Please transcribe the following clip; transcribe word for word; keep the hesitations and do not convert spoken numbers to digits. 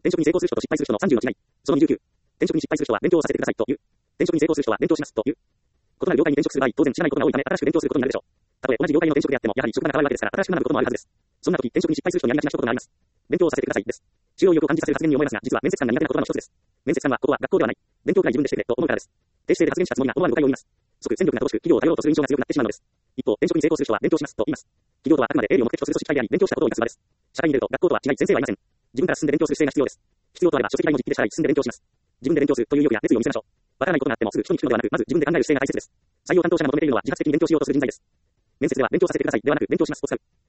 転職に成功する人と失敗する人のさんじゅうの違い。そのにじゅうきゅう。転職に失敗する人は勉強をさせてくださいという。転職に成功する人は勉強しますという。異なる業界に転職する場合、当然知らないことが多いため新しく勉強することになるでしょう。たとえ同じ業界の転職であっても、やはり職場が変わるわけですから新しく学ぶこともあるはずです。そんな時、転職に失敗する人にやりがちな一言があります。勉強をさせてくださいです。強い意欲を感じさせる発言に思えますが、実は面接官が苦手な言葉の一つです。面接官は、ここは学校ではない。勉強くらい自分でしてくれと思うからです。低姿勢で発言したつもりが思わぬ誤解を言います。即戦力が乏しく企業を頼ろうとする印象が強くなってしまうのです。一方、転職に成功する人は勉強しますと言います。企業とはあくまで営利を目的とする組織体であり、勉強したことを生かす場です。社会に出ると学校とは違い先生はいません。自分から進んで勉強する姿勢が必要です。必要とあれば書籍代も実費で支払い進んで勉強します。自分で勉強するという意欲や熱意を見せましょう。わからないことがあってもすぐ人に聞くのではなく、まず自分で考える姿勢が大切です。採用担当者が求めているのは自発的に勉強しようとする人材です。面接では勉強させてくださいではなく勉強しますを使う。